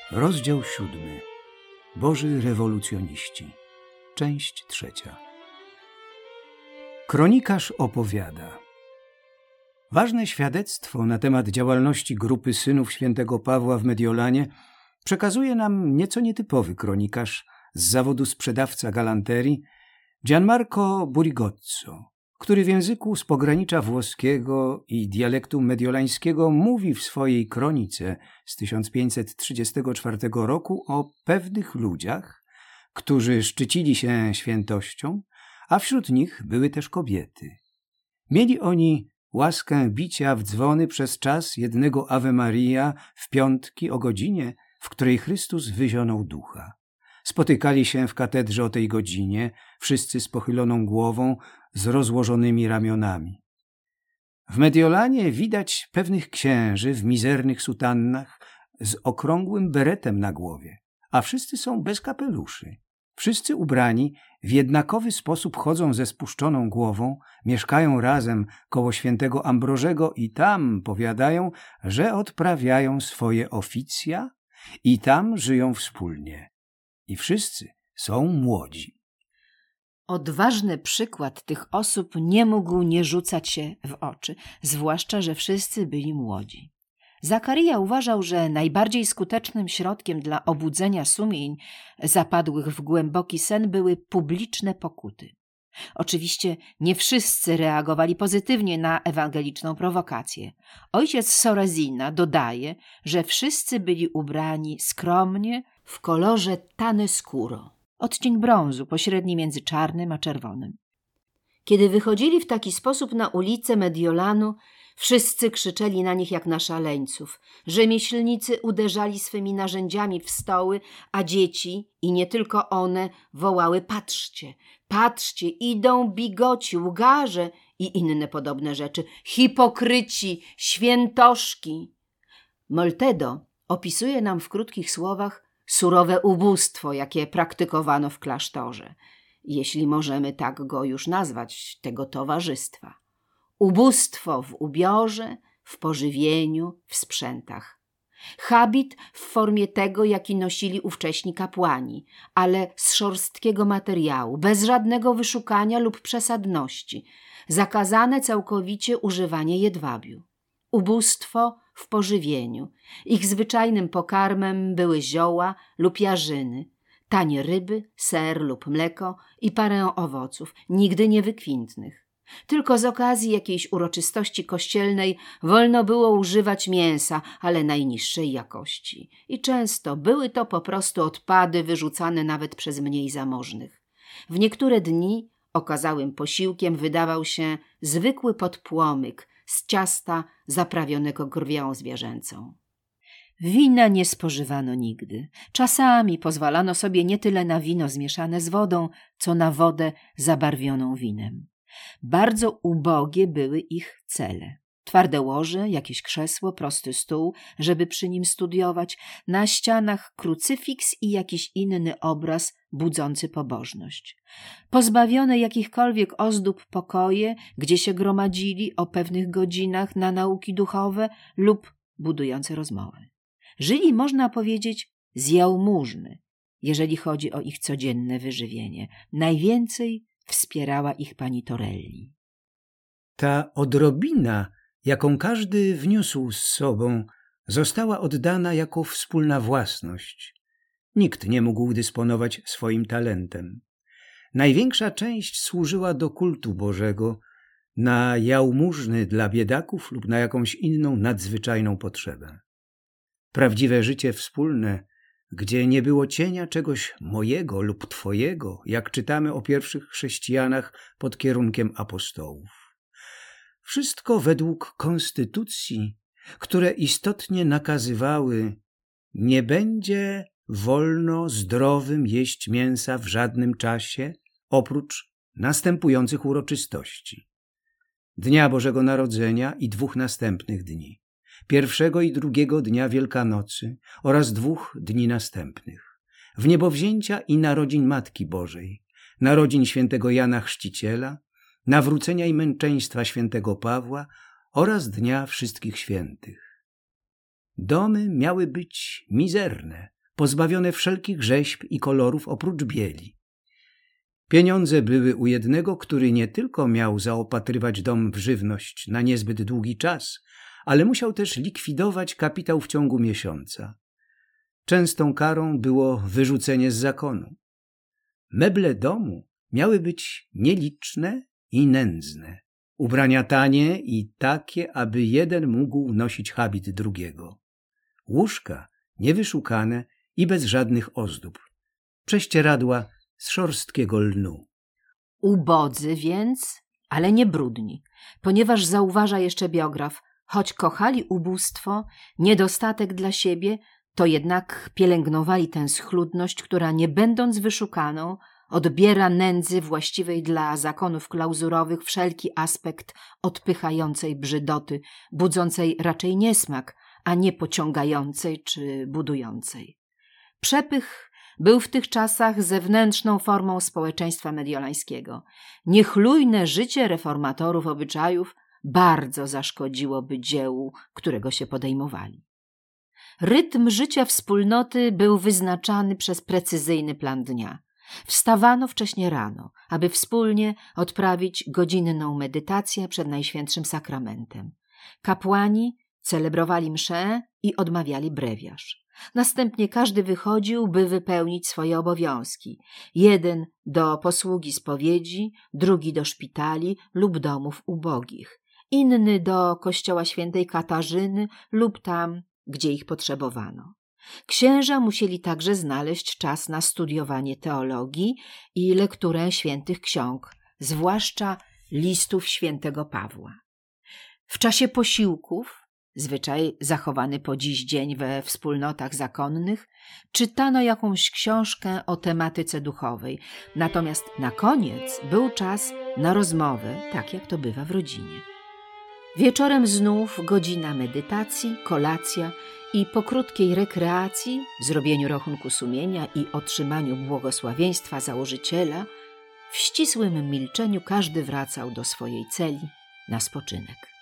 Rozdział 7. Boży rewolucjoniści. Część 3. Kronikarz opowiada. Ważne świadectwo na temat działalności grupy synów świętego Pawła w Mediolanie przekazuje nam nieco nietypowy kronikarz z zawodu sprzedawca galanterii Gianmarco Burigozzo, który w języku z pogranicza włoskiego i dialektu mediolańskiego mówi w swojej kronice z 1534 roku o pewnych ludziach, którzy szczycili się świętością, a wśród nich były też kobiety. Mieli oni łaskę bicia w dzwony przez czas jednego Ave Maria w piątki o godzinie, w której Chrystus wyzionął ducha. Spotykali się w katedrze o tej godzinie, wszyscy z pochyloną głową, z rozłożonymi ramionami. W Mediolanie widać pewnych księży w mizernych sutannach z okrągłym beretem na głowie, a wszyscy są bez kapeluszy. Wszyscy ubrani w jednakowy sposób chodzą ze spuszczoną głową, mieszkają razem koło świętego Ambrożego i tam powiadają, że odprawiają swoje oficja i tam żyją wspólnie. I wszyscy są młodzi. Odważny przykład tych osób nie mógł nie rzucać się w oczy, zwłaszcza, że wszyscy byli młodzi. Zakaria uważał, że najbardziej skutecznym środkiem dla obudzenia sumień zapadłych w głęboki sen były publiczne pokuty. Oczywiście nie wszyscy reagowali pozytywnie na ewangeliczną prowokację. Ojciec Sorezina dodaje, że wszyscy byli ubrani skromnie w kolorze tane scuro, odcień brązu pośredni między czarnym a czerwonym. Kiedy wychodzili w taki sposób na ulicę Mediolanu, wszyscy krzyczeli na nich jak na szaleńców. Rzemieślnicy uderzali swymi narzędziami w stoły, a dzieci, i nie tylko one, wołały: patrzcie, patrzcie, idą bigoci, łgarze i inne podobne rzeczy. Hipokryci, świętoszki. Moltedo opisuje nam w krótkich słowach surowe ubóstwo, jakie praktykowano w klasztorze, jeśli możemy tak go już nazwać, tego towarzystwa. Ubóstwo w ubiorze, w pożywieniu, w sprzętach. Habit w formie tego, jaki nosili ówcześni kapłani, ale z szorstkiego materiału, bez żadnego wyszukania lub przesadności. Zakazane całkowicie używanie jedwabiu. Ubóstwo w pożywieniu. Ich zwyczajnym pokarmem były zioła lub jarzyny, tanie ryby, ser lub mleko i parę owoców, nigdy niewykwintnych. Tylko z okazji jakiejś uroczystości kościelnej wolno było używać mięsa, ale najniższej jakości. I często były to po prostu odpady wyrzucane nawet przez mniej zamożnych. W niektóre dni okazałym posiłkiem wydawał się zwykły podpłomyk z ciasta zaprawionego krwią zwierzęcą. Wina nie spożywano nigdy. Czasami pozwalano sobie nie tyle na wino zmieszane z wodą, co na wodę zabarwioną winem. Bardzo ubogie były ich cele. Twarde łoże, jakieś krzesło, prosty stół, żeby przy nim studiować, na ścianach krucyfiks i jakiś inny obraz budzący pobożność. Pozbawione jakichkolwiek ozdób pokoje, gdzie się gromadzili o pewnych godzinach na nauki duchowe lub budujące rozmowy. Żyli, można powiedzieć, z jałmużny, jeżeli chodzi o ich codzienne wyżywienie. Najwięcej wspierała ich pani Torelli. Ta odrobina, jaką każdy wniósł z sobą, została oddana jako wspólna własność. Nikt nie mógł dysponować swoim talentem. Największa część służyła do kultu Bożego, na jałmużny dla biedaków lub na jakąś inną nadzwyczajną potrzebę. Prawdziwe życie wspólne, gdzie nie było cienia czegoś mojego lub twojego, jak czytamy o pierwszych chrześcijanach pod kierunkiem apostołów. Wszystko według konstytucji, które istotnie nakazywały: nie będzie wolno zdrowym jeść mięsa w żadnym czasie, oprócz następujących uroczystości: Dnia Bożego Narodzenia i 2 następnych dni, 1. i 2 dnia Wielkanocy oraz 2 dni następnych, wniebowzięcia i narodzin Matki Bożej, narodzin świętego Jana Chrzciciela, nawrócenia i męczeństwa świętego Pawła oraz Dnia Wszystkich Świętych. Domy miały być mizerne, pozbawione wszelkich rzeźb i kolorów oprócz bieli. Pieniądze były u jednego, który nie tylko miał zaopatrywać dom w żywność na niezbyt długi czas, ale musiał też likwidować kapitał w ciągu miesiąca. Częstą karą było wyrzucenie z zakonu. Meble domu miały być nieliczne i nędzne, ubrania tanie i takie, aby jeden mógł nosić habit drugiego. Łóżka niewyszukane i bez żadnych ozdób. Prześcieradła z szorstkiego lnu. Ubodzy więc, ale nie brudni, ponieważ zauważa jeszcze biograf, choć kochali ubóstwo, niedostatek dla siebie, to jednak pielęgnowali tę schludność, która nie będąc wyszukaną, odbiera nędzy właściwej dla zakonów klauzurowych wszelki aspekt odpychającej brzydoty, budzącej raczej niesmak, a nie pociągającej czy budującej. Przepych był w tych czasach zewnętrzną formą społeczeństwa mediolańskiego. Niechlujne życie reformatorów obyczajów bardzo zaszkodziłoby dziełu, którego się podejmowali. Rytm życia wspólnoty był wyznaczany przez precyzyjny plan dnia. Wstawano wcześnie rano, aby wspólnie odprawić godzinną medytację przed Najświętszym Sakramentem. Kapłani celebrowali mszę i odmawiali brewiarz. Następnie każdy wychodził, by wypełnić swoje obowiązki. Jeden do posługi spowiedzi, drugi do szpitali lub domów ubogich, inny do kościoła świętej Katarzyny lub tam, gdzie ich potrzebowano. Księża musieli także znaleźć czas na studiowanie teologii i lekturę świętych ksiąg, zwłaszcza listów świętego Pawła. W czasie posiłków, zwyczaj zachowany po dziś dzień we wspólnotach zakonnych, czytano jakąś książkę o tematyce duchowej, natomiast na koniec był czas na rozmowę, tak jak to bywa w rodzinie. Wieczorem znów godzina medytacji, kolacja i po krótkiej rekreacji, zrobieniu rachunku sumienia i otrzymaniu błogosławieństwa założyciela, w ścisłym milczeniu każdy wracał do swojej celi na spoczynek.